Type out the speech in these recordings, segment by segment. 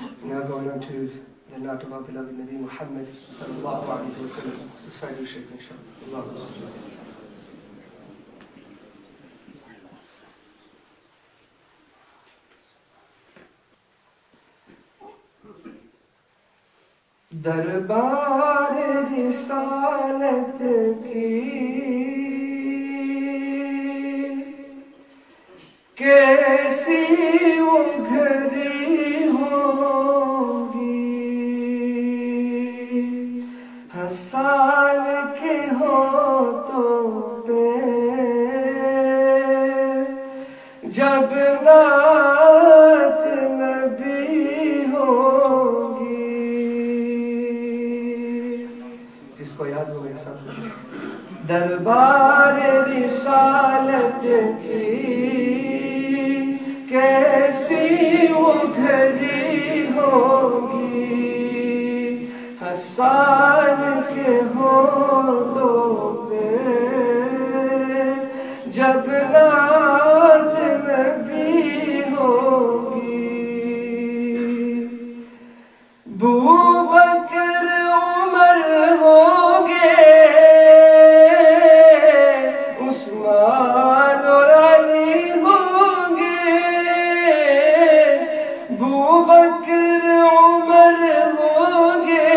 Now going on to the night of our beloved Nabi Muhammad sallallahu alayhi wa sallam. Recite your shaykh, inshallah. دربار رسالت کی کیسی وہ گھڑی ہوگی، حسان کے ہاتھوں پہ جب نعت نبی ہوگی. جس کو یاد ہو میرے ساتھ دربار رسالت کی کیسی وہ گھڑی ہوگی، حسان کے ہاتھوں پہ جب نعت نبی ہوگی. بوبکر عمر ہوں گے، عثمان اور علی ہوں گے. بوبکر عمر ہوں گے،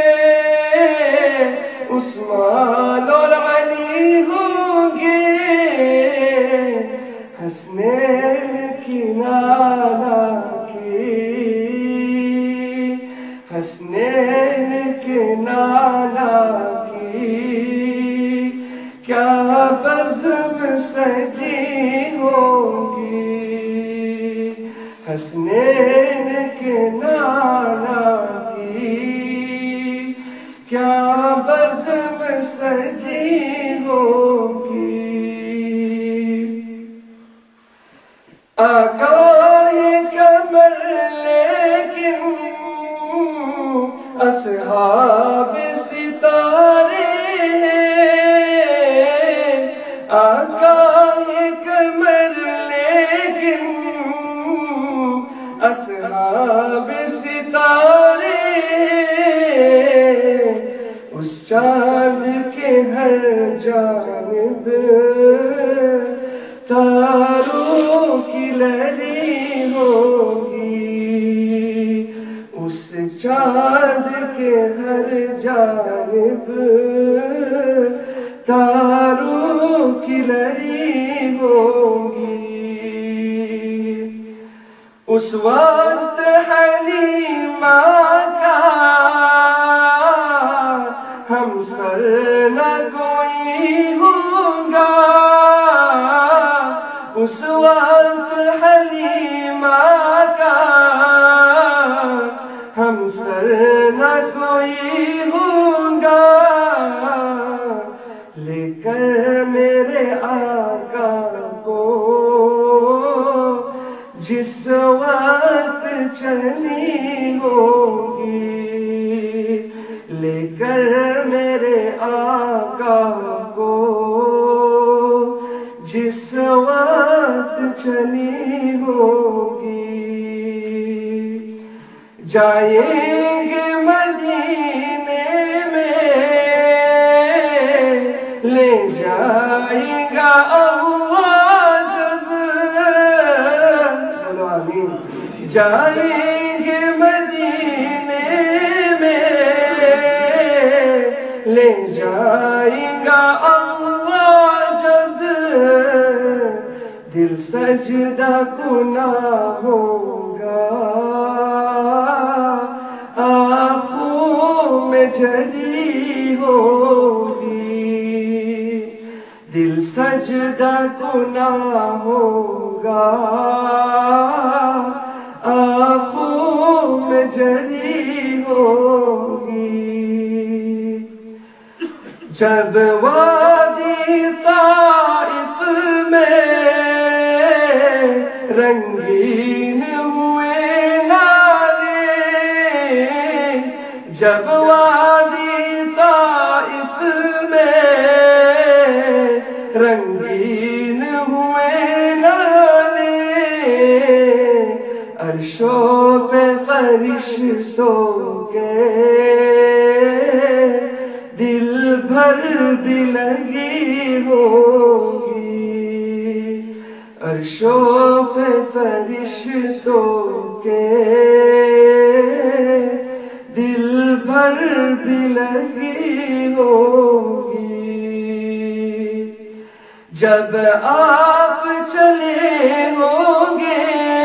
عثمان اور علی ہوں گے. حسنین کی نانا کی، حسنین کے نانا کی کیا بزم سجی ہوگی. حسنین کے نانا کی کیا بزم سجی ہوگی. آقائے کمر لیکن اصحاب ستارے ہیں. آقائے کمر لیکن اصحاب ستارے ہیں. اس چاند کے ہر جانب تاروں کی لہری ہوگی. اس چاند کے ہر جانب تاروں کی لہری ہوگی. اس وقت حلیمہ کا ہم سر نہ کوئی ہوگا. اس وقت حلیمہ کا ہم سر نہ کوئی ہوگا. لے کر میرے آقا کو جس وقت چلی ہوگی، لے کر میرے آقا کو جس وقت چلی ہوگی. جائیں گے مدینے میں لے جائیں گا اللہ جب. بولو آمین. جائیں گے مدینے میں لے جائیں گا اللہ جب. دل سجدہ گناہ ہوگا، آنکھوں میں جلی ہوگی. دل سجدہ گناہ ہوگا، آنکھوں میں جلی ہوگی. جب وادی طائف میں رنگین ہوئے نالے، جب وادی طائف میں رنگین ہوئے نالے، عرشوں پہ فرشتوں کے دل بھر بھی لگی ہوگی، عرشوں پہ فرشتوں کے دل بھر بھی لگی ہوگی، جب آپ چلے ہوں گے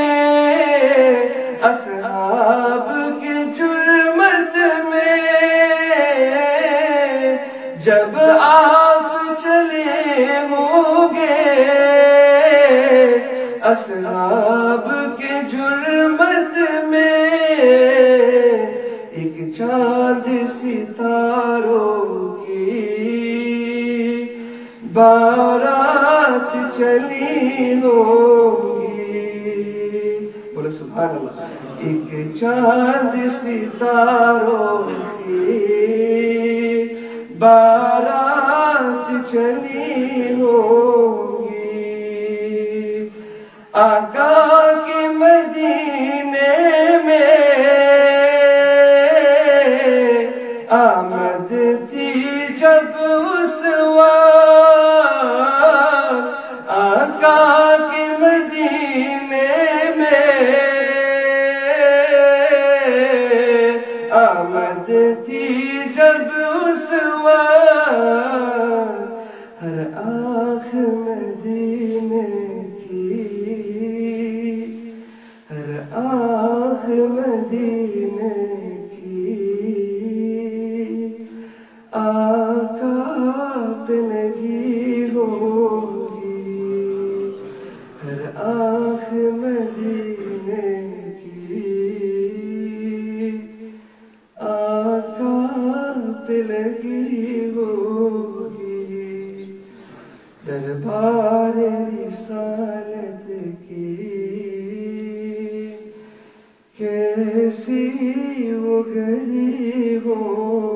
اصحاب کی جرمت میں، جب آپ چلے ہوں گے اصحاب کی جرمت میں، ایک چاند ستاروں کی بارات چلی ہوگی، بولے سبحان اللہ، ایک چاند ستاروں کی بارات چلی ہوگی، آقا کے مدینے میں آمد تھی جب اس وقت، آقا کے مدینے میں آمد تھی جب اس وقت، ہر آنکھ مدینے کی، ہر آنکھ مدینے کی آقا پہ لگی ہوگی، ہر آنکھ مدینے کی آقا پہ لگی ہوگی، دربار رسالت کی کیسی وہ گری ہو